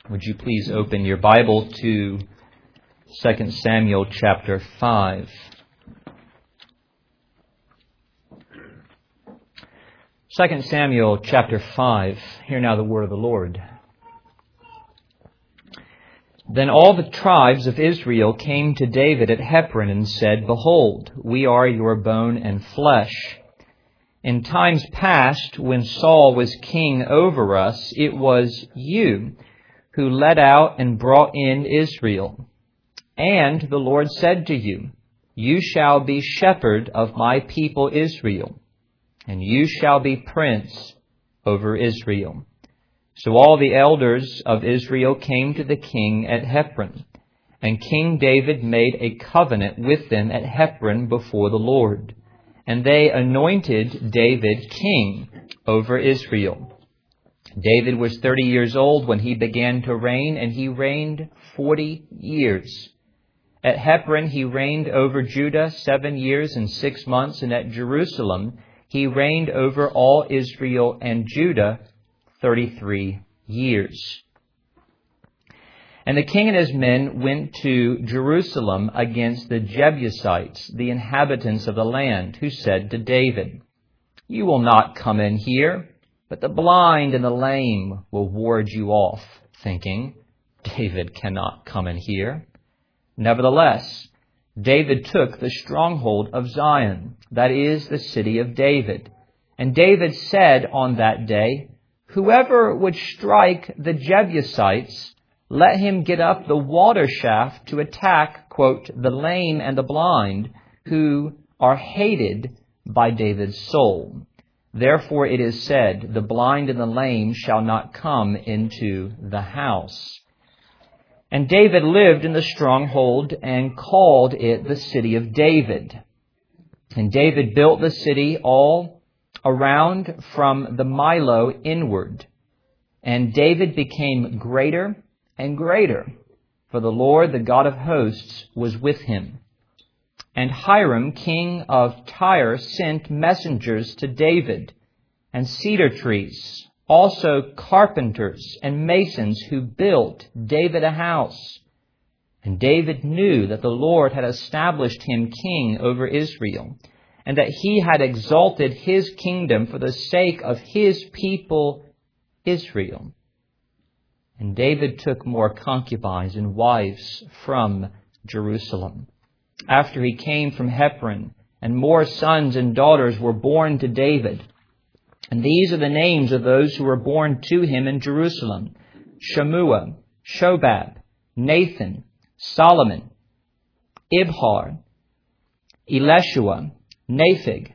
Would you please open your Bible to 2 Samuel chapter 5. 2 Samuel chapter 5. Hear now the word of the Lord. Then all the tribes of Israel came to David at Hebron and said, Behold, we are your bone and flesh. In times past, when Saul was king over us, it was you who led out and brought in Israel. And the Lord said to you, You shall be shepherd of my people Israel, and you shall be prince over Israel. So all the elders of Israel came to the king at Hebron, and King David made a covenant with them at Hebron before the Lord. And they anointed David king over Israel. David was 30 years old when he began to reign, and he reigned 40 years. At Hebron he reigned over Judah 7 years and 6 months, and at Jerusalem he reigned over all Israel and Judah 33 years. And the king and his men went to Jerusalem against the Jebusites, the inhabitants of the land, who said to David, You will not come in here, but the blind and the lame will ward you off, thinking, David cannot come in here. Nevertheless, David took the stronghold of Zion, that is, the city of David. And David said on that day, Whoever would strike the Jebusites, let him get up the water shaft to attack, quote, the lame and the blind, who are hated by David's soul. Therefore it is said, The blind and the lame shall not come into the house. And David lived in the stronghold and called it the city of David. And David built the city all around from the Milo inward. And David became greater and greater, for the Lord, the God of hosts, was with him. And Hiram, king of Tyre, sent messengers to David, and cedar trees, also carpenters and masons who built David a house. And David knew that the Lord had established him king over Israel, and that he had exalted his kingdom for the sake of his people Israel. And David took more concubines and wives from Jerusalem. After he came from Hebron, and more sons and daughters were born to David. And these are the names of those who were born to him in Jerusalem: Shammua, Shobab, Nathan, Solomon, Ibhar, Elishua, Napheg,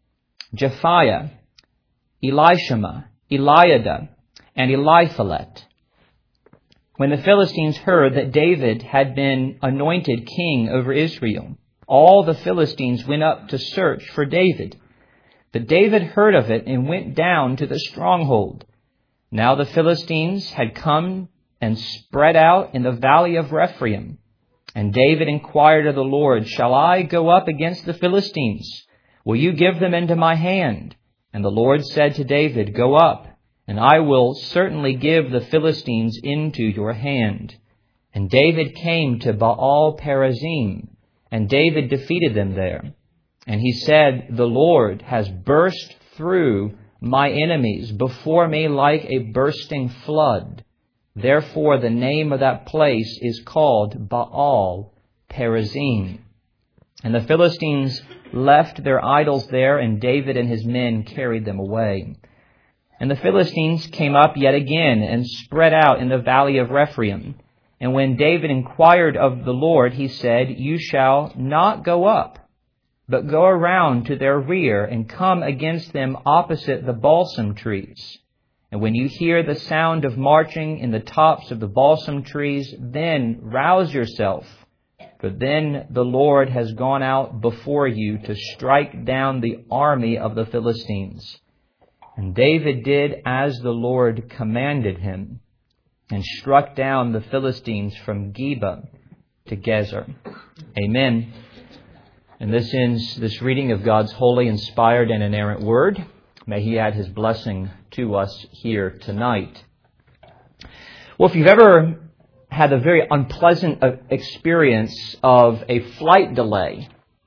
Japhiah, Elishama, Eliada, and Eliphalet. When the Philistines heard that David had been anointed king over Israel, all the Philistines went up to search for David. But David heard of it and went down to the stronghold. Now the Philistines had come and spread out in the valley of Rephaim. And David inquired of the Lord, Shall I go up against the Philistines? Will you give them into my hand? And the Lord said to David, Go up, and I will certainly give the Philistines into your hand. And David came to Baal Perazim, and David defeated them there. And he said, The Lord has burst through my enemies before me like a bursting flood. Therefore the name of that place is called Baal Perazim. And the Philistines left their idols there, and David and his men carried them away. And the Philistines came up yet again and spread out in the valley of Rephaim. And when David inquired of the Lord, he said, You shall not go up, but go around to their rear and come against them opposite the balsam trees. And when you hear the sound of marching in the tops of the balsam trees, then rouse yourself, for then the Lord has gone out before you to strike down the army of the Philistines. And David did as the Lord commanded him, and struck down the Philistines from Geba to Gezer. Amen. And this ends this reading of God's holy, inspired, and inerrant word. May He add His blessing to us here tonight. Well, if you've ever had a very unpleasant experience of a flight delay,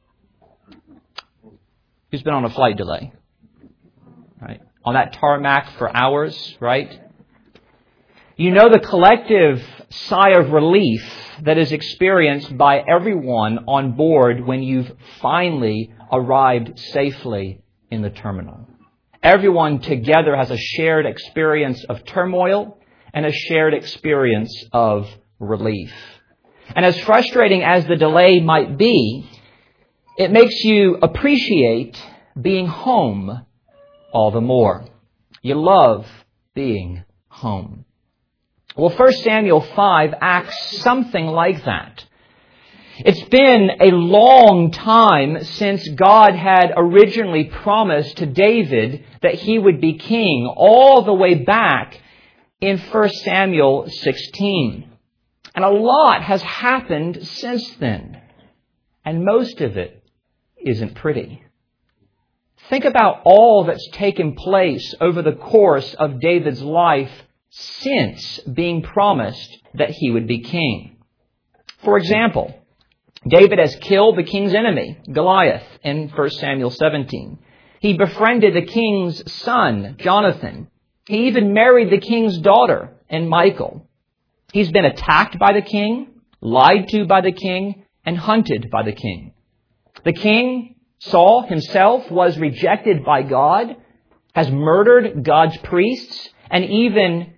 who's been on a flight delay? Right? On that tarmac for hours, right? You know the collective sigh of relief that is experienced by everyone on board when you've finally arrived safely in the terminal. Everyone together has a shared experience of turmoil and a shared experience of relief. And as frustrating as the delay might be, it makes you appreciate being home all the more. You love being home. Well, 1 Samuel 5 acts something like that. It's been a long time since God had originally promised to David that he would be king, all the way back in 1 Samuel 16. And a lot has happened since then. And most of it isn't pretty. Think about all that's taken place over the course of David's life since being promised that he would be king. For example, David has killed the king's enemy, Goliath, in 1 Samuel 17. He befriended the king's son, Jonathan. He even married the king's daughter, in Michal. He's been attacked by the king, lied to by the king, and hunted by the king. The king, Saul himself, was rejected by God, has murdered God's priests, and even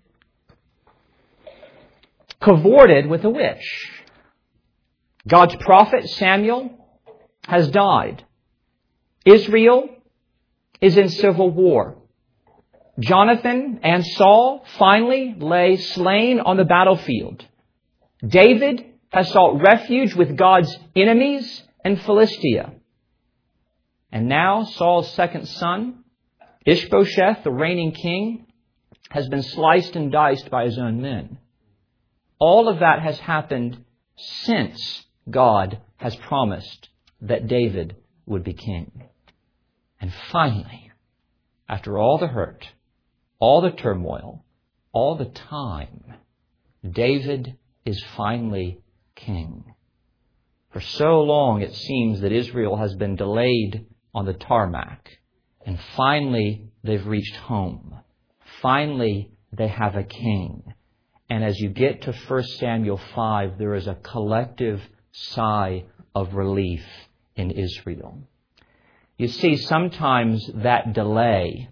cavorted with a witch. God's prophet Samuel has died. Israel is in civil war. Jonathan and Saul finally lay slain on the battlefield. David has sought refuge with God's enemies in Philistia. And now Saul's second son, Ishbosheth, the reigning king, has been sliced and diced by his own men. All of that has happened since God has promised that David would be king. And finally, after all the hurt, all the turmoil, all the time, David is finally king. For so long it seems that Israel has been delayed on the tarmac, and finally they've reached home. Finally they have a king. And as you get to 1 Samuel 5, there is a collective sigh of relief in Israel. You see, sometimes that delay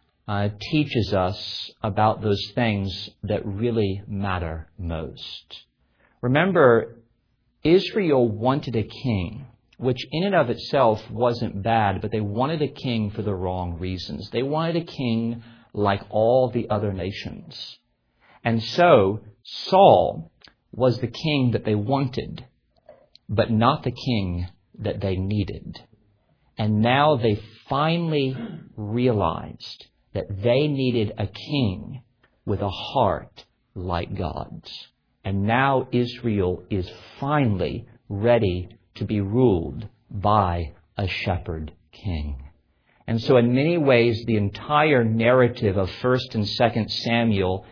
teaches us about those things that really matter most. Remember, Israel wanted a king, which in and of itself wasn't bad, but they wanted a king for the wrong reasons. They wanted a king like all the other nations. And so Saul was the king that they wanted, but not the king that they needed. And now they finally realized that they needed a king with a heart like God's. And now Israel is finally ready to be ruled by a shepherd king. And so in many ways, the entire narrative of 1 and 2 Samuel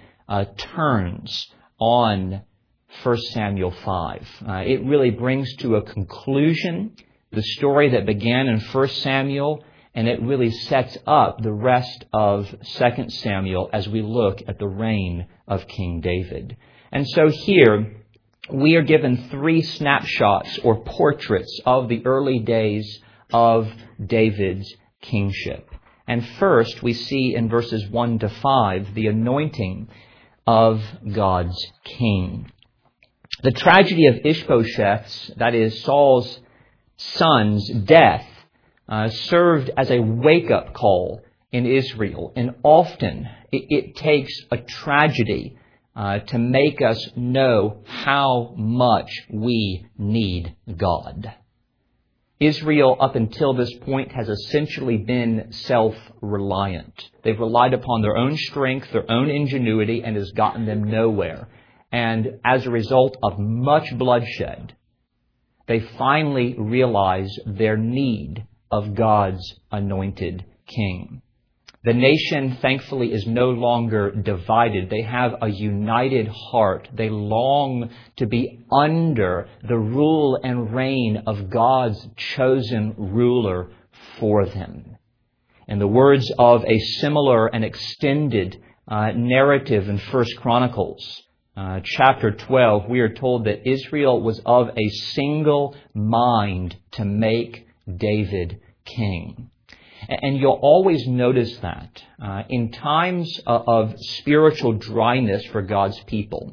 turns on 1 Samuel 5. It really brings to a conclusion the story that began in 1 Samuel, and it really sets up the rest of 2 Samuel as we look at the reign of King David. And so here we are given 3 snapshots or portraits of the early days of David's kingship. And first we see in verses 1 to 5 the anointing of God's king. The tragedy of Ishbosheth's, that is Saul's son's death, served as a wake-up call in Israel. And often it takes a tragedy to make us know how much we need God. Israel, up until this point, has essentially been self-reliant. They've relied upon their own strength, their own ingenuity, and has gotten them nowhere. And as a result of much bloodshed, they finally realize their need of God's anointed king. The nation, thankfully, is no longer divided. They have a united heart. They long to be under the rule and reign of God's chosen ruler for them. In the words of a similar and extended narrative in 1 Chronicles, chapter 12, we are told that Israel was of a single mind to make David king. And you'll always notice that in times of spiritual dryness for God's people.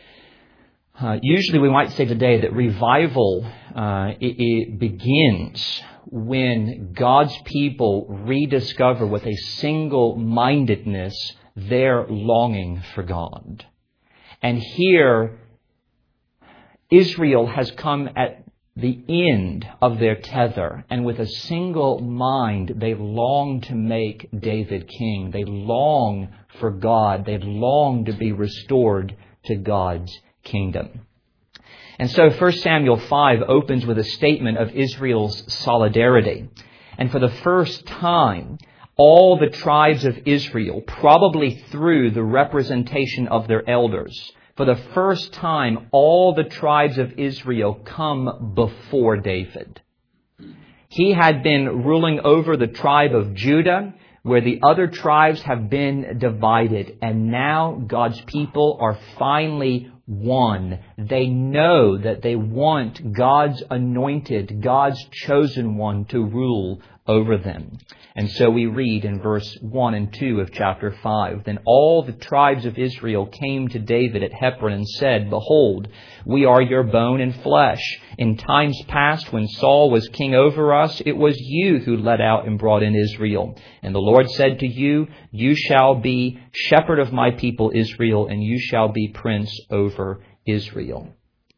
Usually we might say today that revival it begins when God's people rediscover with a single-mindedness their longing for God. And here, Israel has come at the end of their tether, and with a single mind, they long to make David king. They long for God. They long to be restored to God's kingdom. And so 1 Samuel 5 opens with a statement of Israel's solidarity. And for the first time, all the tribes of Israel, probably through the representation of their elders, for the first time, all the tribes of Israel come before David. He had been ruling over the tribe of Judah, where the other tribes have been divided. And now God's people are finally one. They know that they want God's anointed, God's chosen one to rule over them. And so we read in verse 1 and 2 of chapter 5, Then all the tribes of Israel came to David at Hebron and said, Behold, we are your bone and flesh. In times past, when Saul was king over us, it was you who led out and brought in Israel. And the Lord said to you, You shall be shepherd of my people Israel, and you shall be prince over Israel.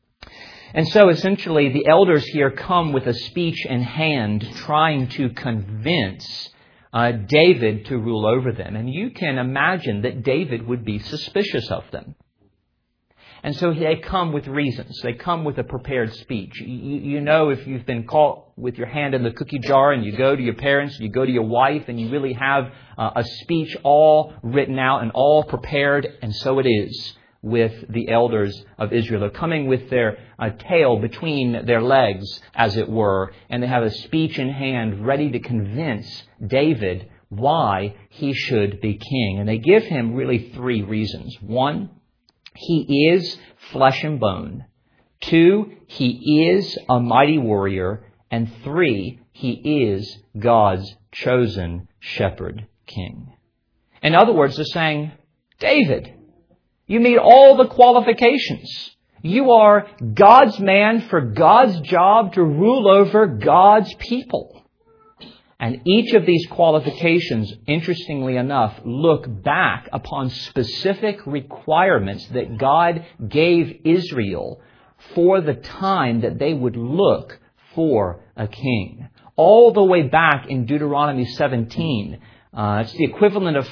And so essentially the elders here come with a speech in hand trying to convince David to rule over them. And you can imagine that David would be suspicious of them. And so they come with reasons. They come with a prepared speech. You know, if you've been caught with your hand in the cookie jar and you go to your parents, you go to your wife, and you really have a speech all written out and all prepared, and so it is with the elders of Israel. They're coming with their tail between their legs, as it were, and they have a speech in hand ready to convince David why he should be king. And they give him really three reasons. One, he is flesh and bone. Two, he is a mighty warrior. And three, he is God's chosen shepherd king. In other words, they're saying, David, you meet all the qualifications. You are God's man for God's job to rule over God's people. And each of these qualifications, interestingly enough, look back upon specific requirements that God gave Israel for the time that they would look for a king. All the way back in Deuteronomy 17, it's the equivalent of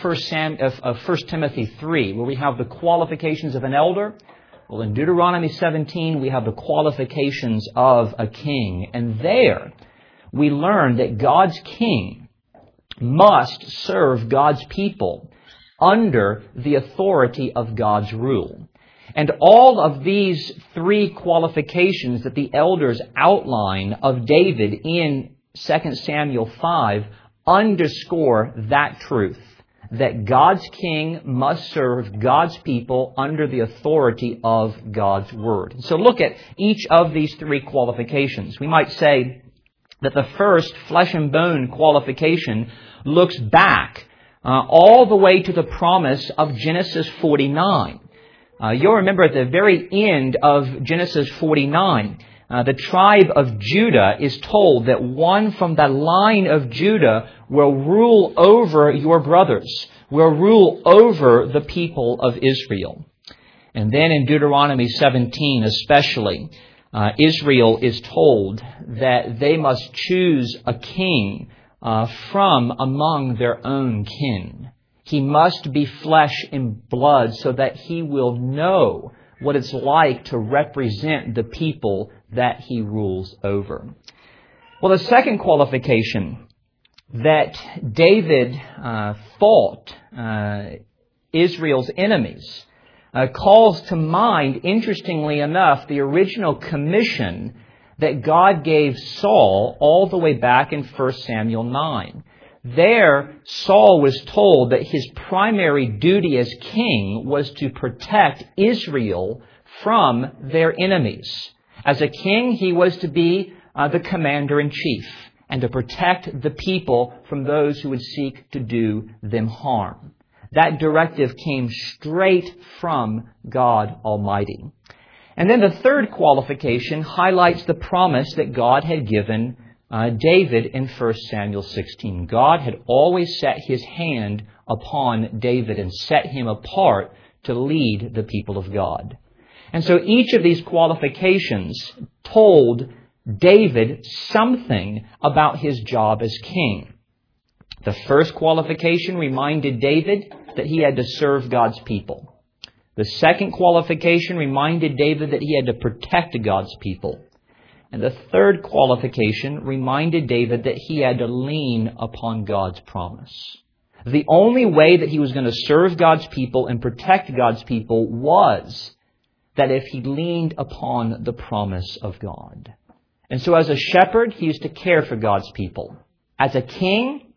1 Timothy 3, where we have the qualifications of an elder. Well, in Deuteronomy 17, we have the qualifications of a king. And there, we learn that God's king must serve God's people under the authority of God's rule. And all of these three qualifications that the elders outline of David in 2 Samuel 5 underscore that truth, that God's king must serve God's people under the authority of God's word. So look at each of these three qualifications. We might say that the first flesh and bone qualification looks back all the way to the promise of Genesis 49. You'll remember at the very end of Genesis 49, the tribe of Judah is told that one from the line of Judah will rule over your brothers, will rule over the people of Israel. And then in Deuteronomy 17 especially, Israel is told that they must choose a king from among their own kin. He must be flesh and blood so that he will know what it's like to represent the people that he rules over. Well, the second qualification that David fought Israel's enemies calls to mind, interestingly enough, the original commission that God gave Saul all the way back in 1 Samuel 9. There, Saul was told that his primary duty as king was to protect Israel from their enemies. As a king, he was to be the commander-in-chief and to protect the people from those who would seek to do them harm. That directive came straight from God Almighty. And then the third qualification highlights the promise that God had given David in 1 Samuel 16. God had always set His hand upon David and set him apart to lead the people of God. And so each of these qualifications told David something about his job as king. The first qualification reminded David that he had to serve God's people. The second qualification reminded David that he had to protect God's people. And the third qualification reminded David that he had to lean upon God's promise. The only way that he was going to serve God's people and protect God's people was that if he leaned upon the promise of God. And so as a shepherd, he is to care for God's people. As a king,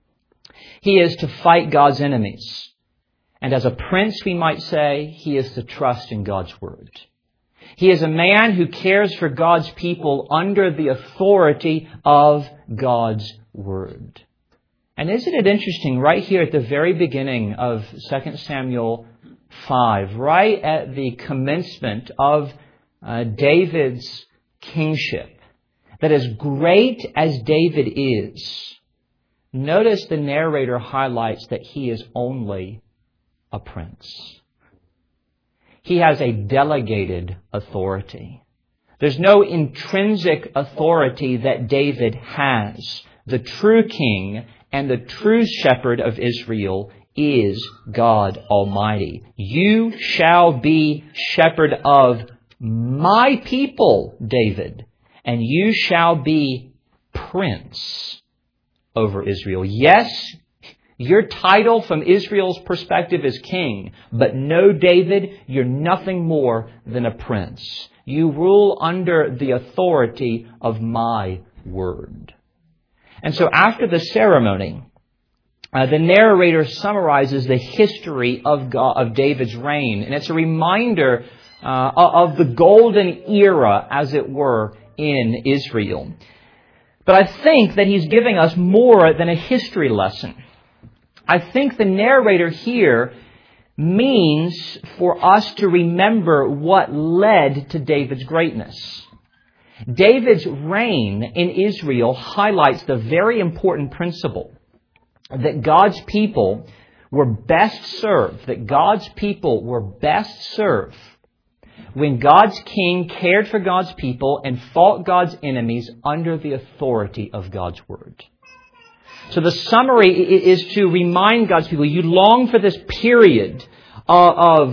he is to fight God's enemies. And as a prince, we might say, he is to trust in God's word. He is a man who cares for God's people under the authority of God's word. And isn't it interesting, right here at the very beginning of 2 Samuel 5, right at the commencement of David's kingship, that as great as David is, notice the narrator highlights that he is only a prince. He has a delegated authority. There's no intrinsic authority that David has. The true king and the true shepherd of Israel is God Almighty. You shall be shepherd of my people, David, and you shall be prince over Israel. Yes, your title from Israel's perspective is king, but no, David, you're nothing more than a prince. You rule under the authority of my word. And so after the ceremony, the narrator summarizes the history of David's reign. And it's a reminder of the golden era, as it were, in Israel. But I think that he's giving us more than a history lesson. I think the narrator here means for us to remember what led to David's greatness. David's reign in Israel highlights the very important principle that God's people were best served, when God's king cared for God's people and fought God's enemies under the authority of God's word. So the summary is to remind God's people, you long for this period of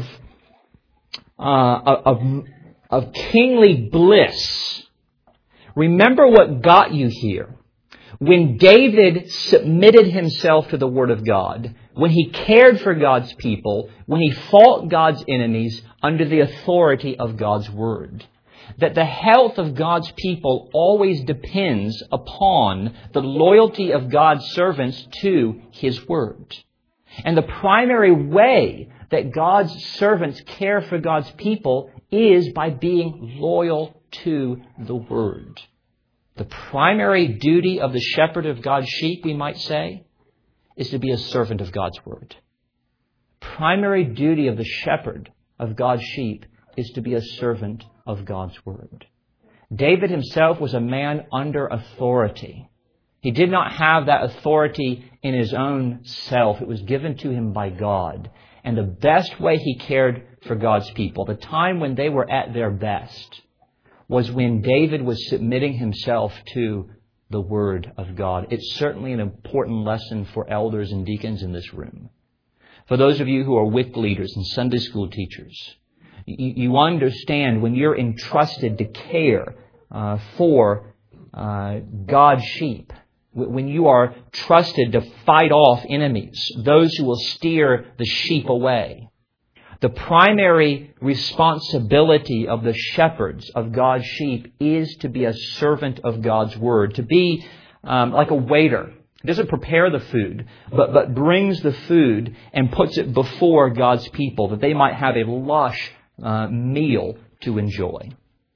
kingly bliss. Remember what got you here. When David submitted himself to the Word of God, when he cared for God's people, when he fought God's enemies under the authority of God's Word. That the health of God's people always depends upon the loyalty of God's servants to His Word. And the primary way that God's servants care for God's people is by being loyal to the Word. The primary duty of the shepherd of God's sheep, we might say, is to be a servant of God's Word. Primary duty of the shepherd of God's sheep is to be a servant of God's Word. David himself was a man under authority. He did not have that authority in his own self. It was given to him by God. And the best way he cared for God's people, the time when they were at their best, was when David was submitting himself to the Word of God. It's certainly an important lesson for elders and deacons in this room. For those of you who are WIC leaders and Sunday school teachers, you understand when you're entrusted to care for God's sheep, when you are trusted to fight off enemies, those who will steer the sheep away. The primary responsibility of the shepherds of God's sheep is to be a servant of God's Word, to be like a waiter. He doesn't prepare the food, but brings the food and puts it before God's people that they might have a lush meal to enjoy.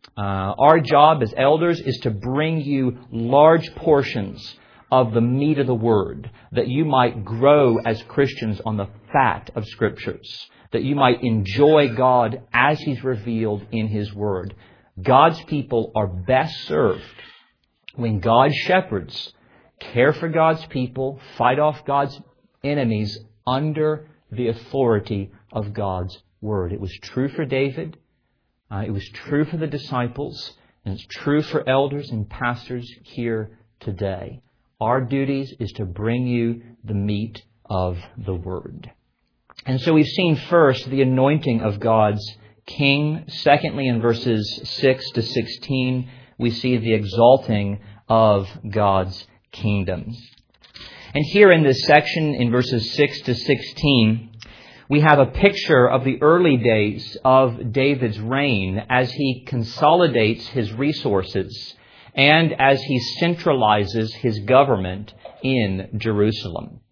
Our job as elders is to bring you large portions of the meat of the Word, that you might grow as Christians on the fat of Scriptures, that you might enjoy God as He's revealed in His Word. God's people are best served when God's shepherds care for God's people, fight off God's enemies under the authority of God's Word. It was true for David. It was true for the disciples. And it's true for elders and pastors here today. Our duties is to bring you the meat of the Word. And so we've seen first the anointing of God's king. Secondly, in verses 6 to 16, we see the exalting of God's kingdom. And here in this section, in verses 6 to 16, we have a picture of the early days of David's reign as he consolidates his resources and as he centralizes his government in Jerusalem.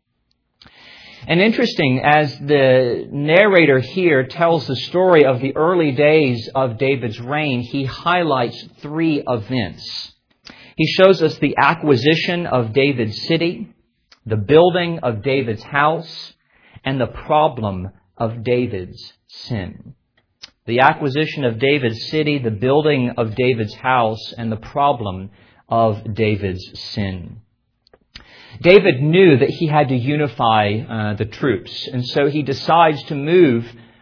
And interesting, as the narrator here tells the story of the early days of David's reign, he highlights three events. He shows us the acquisition of David's city, the building of David's house, and the problem of David's sin. The acquisition of David's city, the building of David's house, and the problem of David's sin. David knew that he had to unify the troops, and so he decides to move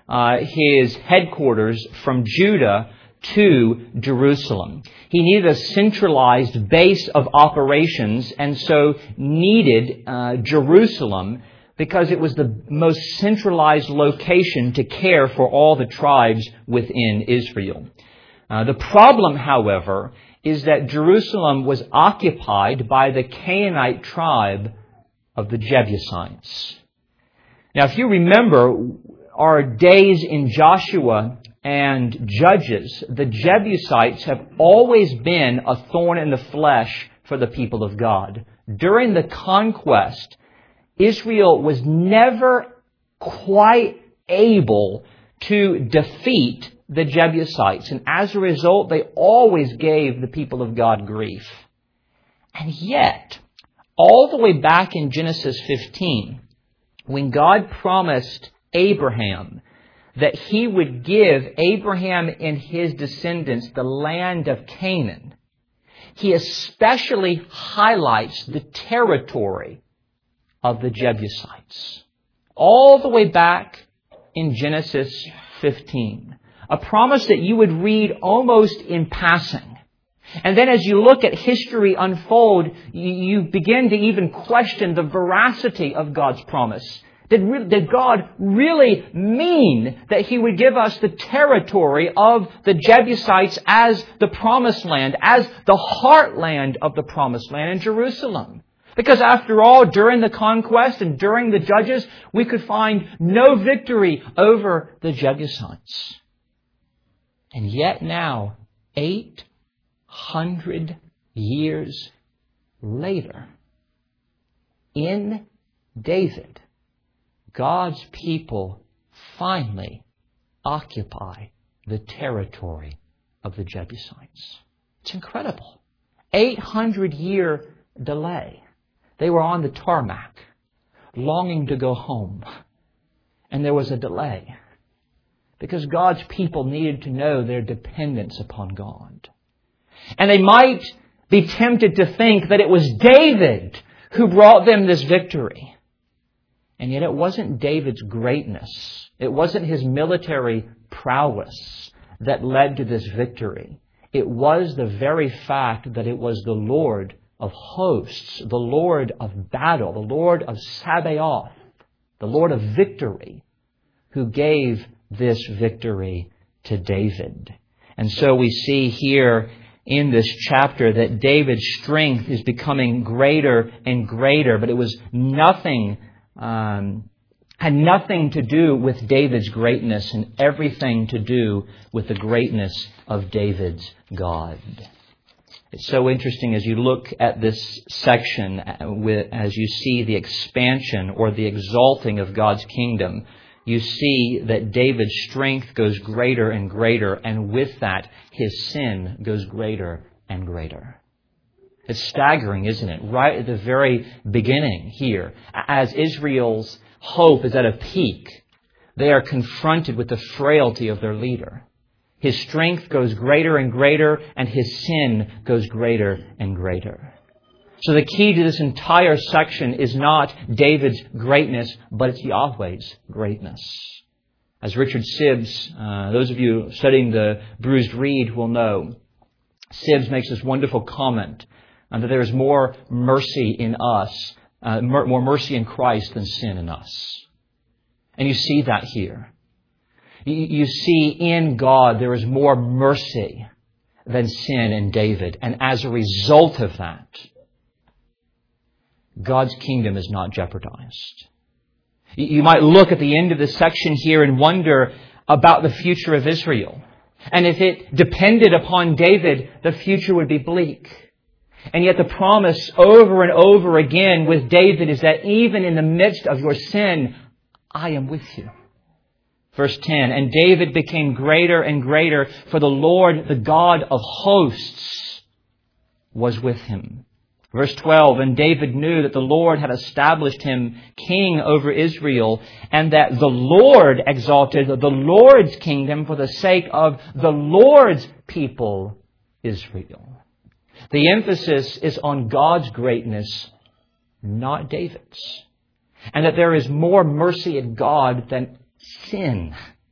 his headquarters from Judah to Jerusalem. He needed a centralized base of operations, and so needed Jerusalem because it was the most centralized location to care for all the tribes within Israel. The problem, however, is that Jerusalem was occupied by the Canaanite tribe of the Jebusites. Now, if you remember our days in Joshua and Judges, the Jebusites have always been a thorn in the flesh for the people of God. During the conquest, Israel was never quite able to defeat the Jebusites. And as a result, they always gave the people of God grief. And yet, all the way back in Genesis 15, when God promised Abraham that He would give Abraham and his descendants the land of Canaan, He especially highlights the territory of the Jebusites. All the way back in Genesis 15. A promise that you would read almost in passing. And then as you look at history unfold, you begin to even question the veracity of God's promise. Did God really mean that He would give us the territory of the Jebusites as the promised land, as the heartland of the promised land in Jerusalem? Because after all, during the conquest and during the Judges, we could find no victory over the Jebusites. And yet now, 800 years later, in David, God's people finally occupy the territory of the Jebusites. It's incredible. 800-year delay. They were on the tarmac, longing to go home. And there was a delay. Because God's people needed to know their dependence upon God. And they might be tempted to think that it was David who brought them this victory. And yet it wasn't David's greatness. It wasn't his military prowess that led to this victory. It was the very fact that it was the Lord of hosts, the Lord of battle, the Lord of Sabaoth, the Lord of victory, who gave this victory to David. And so we see here in this chapter that David's strength is becoming greater and greater, but it was nothing, had nothing to do with David's greatness and everything to do with the greatness of David's God. It's so interesting as you look at this section, as you see the expansion or the exalting of God's kingdom, you see that David's strength goes greater and greater, and with that, his sin goes greater and greater. It's staggering, isn't it? Right at the very beginning here, as Israel's hope is at a peak, they are confronted with the frailty of their leader. His strength goes greater and greater, and his sin goes greater and greater. So the key to this entire section is not David's greatness, but it's Yahweh's greatness. As Richard Sibbes, those of you studying the Bruised Reed will know, Sibbes makes this wonderful comment that there is more mercy in us, more mercy in Christ than sin in us. And you see that here. You see in God there is more mercy than sin in David. And as a result of that, God's kingdom is not jeopardized. You might look at the end of this section here and wonder about the future of Israel. And if it depended upon David, the future would be bleak. And yet the promise over and over again with David is that even in the midst of your sin, I am with you. Verse 10, and David became greater and greater, for the Lord, the God of hosts, was with him. Verse 12, and David knew that the Lord had established him king over Israel, and that the Lord exalted the Lord's kingdom for the sake of the Lord's people, Israel. The emphasis is on God's greatness, not David's. And that there is more mercy in God than sin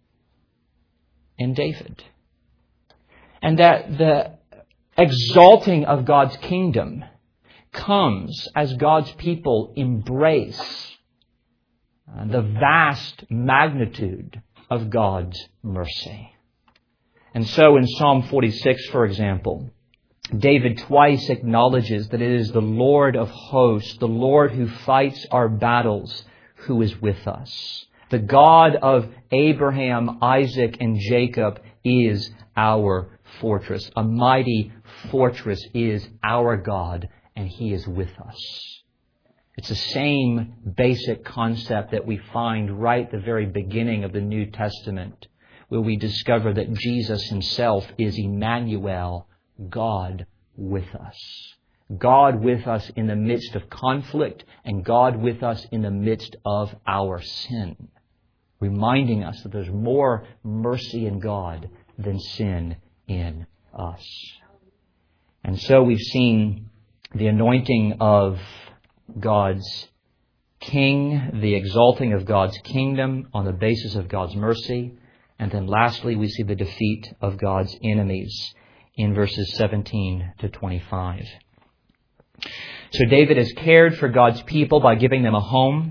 in David. And that the exalting of God's kingdom comes as God's people embrace the vast magnitude of God's mercy. And so in Psalm 46, for example, David twice acknowledges that it is the Lord of hosts, the Lord who fights our battles, who is with us. The God of Abraham, Isaac, and Jacob is our fortress. A mighty fortress is our God, and He is with us. It's the same basic concept that we find right at the very beginning of the New Testament, where we discover that Jesus Himself is Emmanuel, God with us. God with us in the midst of conflict, and God with us in the midst of our sin, reminding us that there's more mercy in God than sin in us. And so we've seen the anointing of God's king, the exalting of God's kingdom on the basis of God's mercy. And then lastly, we see the defeat of God's enemies in verses 17 to 25. So David has cared for God's people by giving them a home.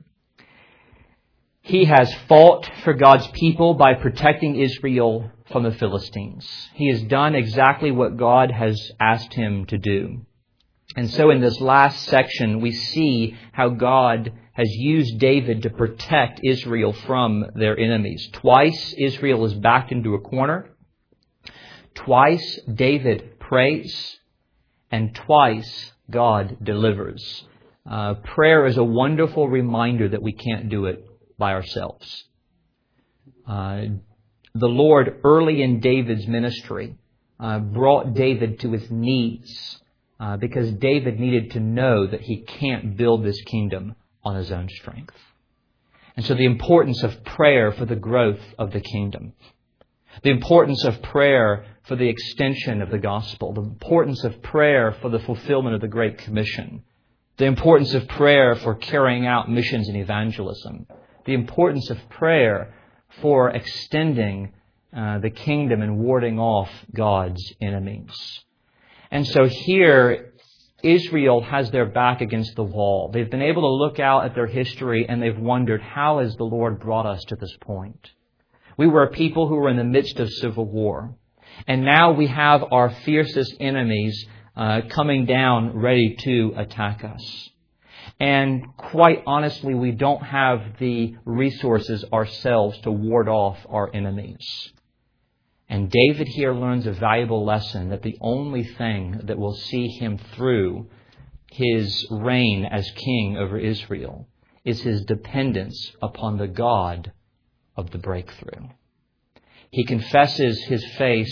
He has fought for God's people by protecting Israel from the Philistines. He has done exactly what God has asked him to do. And so in this last section, we see how God has used David to protect Israel from their enemies. Twice, Israel is backed into a corner. Twice, David prays. And twice, God delivers. Prayer is a wonderful reminder that we can't do it by ourselves. The Lord, early in David's ministry, brought David to his knees because David needed to know that he can't build this kingdom on his own strength. And so the importance of prayer for the growth of the kingdom, the importance of prayer for the extension of the gospel, the importance of prayer for the fulfillment of the Great Commission, the importance of prayer for carrying out missions and evangelism, the importance of prayer for extending the kingdom and warding off God's enemies. And so here, Israel has their back against the wall. They've been able to look out at their history and they've wondered, how has the Lord brought us to this point? We were a people who were in the midst of civil war. And now we have our fiercest enemies coming down ready to attack us. And quite honestly, we don't have the resources ourselves to ward off our enemies. And David here learns a valuable lesson that the only thing that will see him through his reign as king over Israel is his dependence upon the God of the breakthrough. He confesses his faith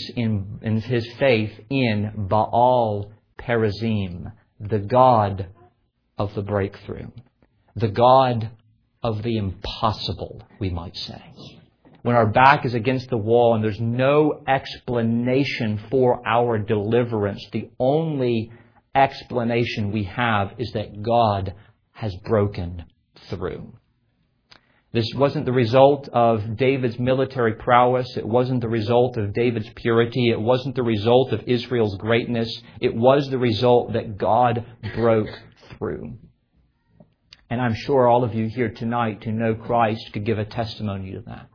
in Baal Perazim, the God of the breakthrough, the God of the impossible, we might say. When our back is against the wall and there's no explanation for our deliverance, the only explanation we have is that God has broken through. This wasn't the result of David's military prowess. It wasn't the result of David's purity. It wasn't the result of Israel's greatness. It was the result that God broke through. And I'm sure all of you here tonight who know Christ could give a testimony to that.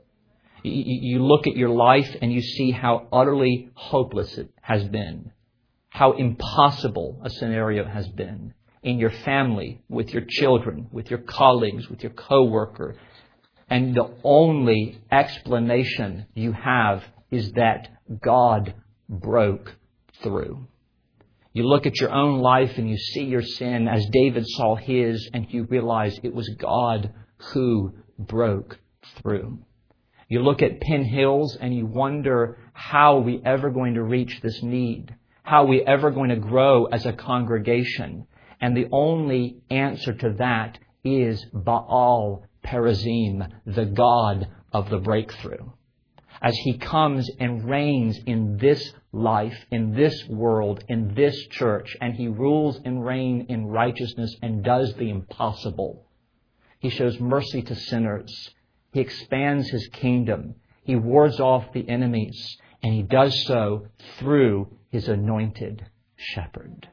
You look at your life and you see how utterly hopeless it has been, how impossible a scenario has been in your family, with your children, with your colleagues, with your coworker. And the only explanation you have is that God broke through. You look at your own life and you see your sin as David saw his, and you realize it was God who broke through. You look at Penn Hills and you wonder how are we ever going to reach this need? How are we ever going to grow as a congregation? And the only answer to that is Baal Perazim, the God of the breakthrough. As he comes and reigns in this life, in this world, in this church, and he rules and reigns in righteousness and does the impossible. He shows mercy to sinners. He expands his kingdom. He wards off the enemies, and he does so through his anointed shepherd.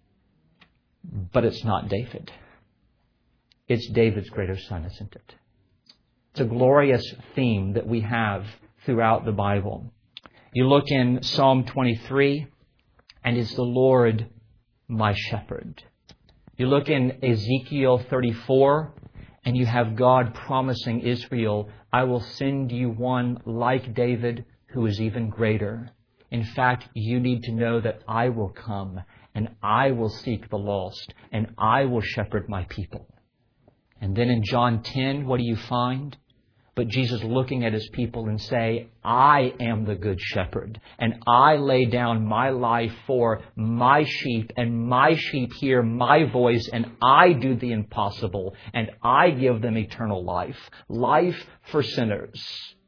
But it's not David. It's David's greater son, isn't it? It's a glorious theme that we have throughout the Bible. You look in Psalm 23, and it's the Lord my shepherd. You look in Ezekiel 34, and you have God promising Israel, I will send you one like David who is even greater. In fact, you need to know that I will come and I will seek the lost and I will shepherd my people. And then in John 10, what do you find? But Jesus looking at his people and say, I am the good shepherd, and I lay down my life for my sheep, and my sheep hear my voice, and I do the impossible, and I give them eternal life, life for sinners.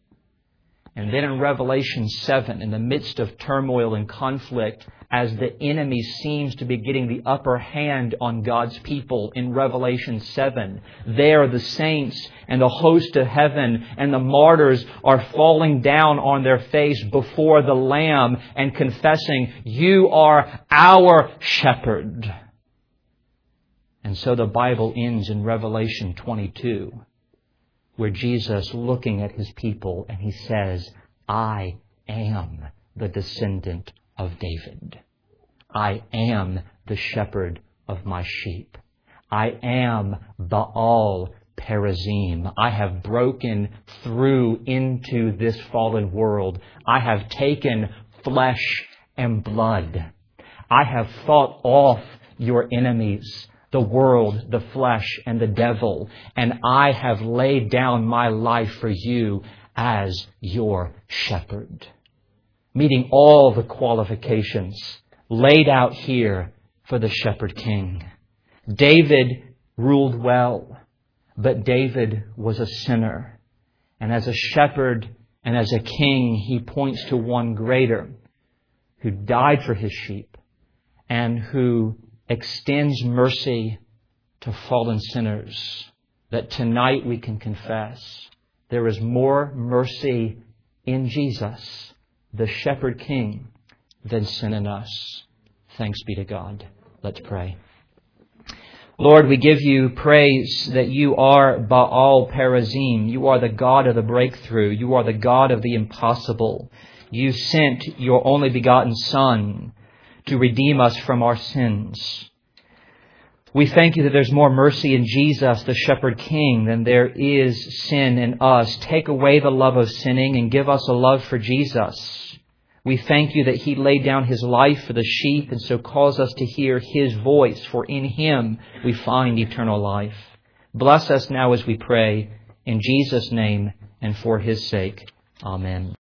And then in Revelation 7, in the midst of turmoil and conflict, as the enemy seems to be getting the upper hand on God's people, in Revelation 7, there the saints and the host of heaven and the martyrs are falling down on their face before the Lamb and confessing, you are our shepherd. And so the Bible ends in Revelation 22, where Jesus looking at his people and he says, I am the descendant of David. I am the shepherd of my sheep. I am Baal Perazim. I have broken through into this fallen world. I have taken flesh and blood. I have fought off your enemies, the world, the flesh, and the devil. And I have laid down my life for you as your shepherd. Meeting all the qualifications laid out here for the shepherd king. David ruled well, but David was a sinner. And as a shepherd and as a king, he points to one greater who died for his sheep and who extends mercy to fallen sinners, that tonight we can confess there is more mercy in Jesus, the shepherd king, than sin in us. Thanks be to God. Let's pray. Lord, we give you praise that you are Baal Perazim. You are the God of the breakthrough. You are the God of the impossible. You sent your only begotten Son to redeem us from our sins. We thank you that there's more mercy in Jesus, the Shepherd King, than there is sin in us. Take away the love of sinning and give us a love for Jesus. We thank you that He laid down His life for the sheep and so cause us to hear His voice, for in Him we find eternal life. Bless us now as we pray, in Jesus' name and for His sake. Amen.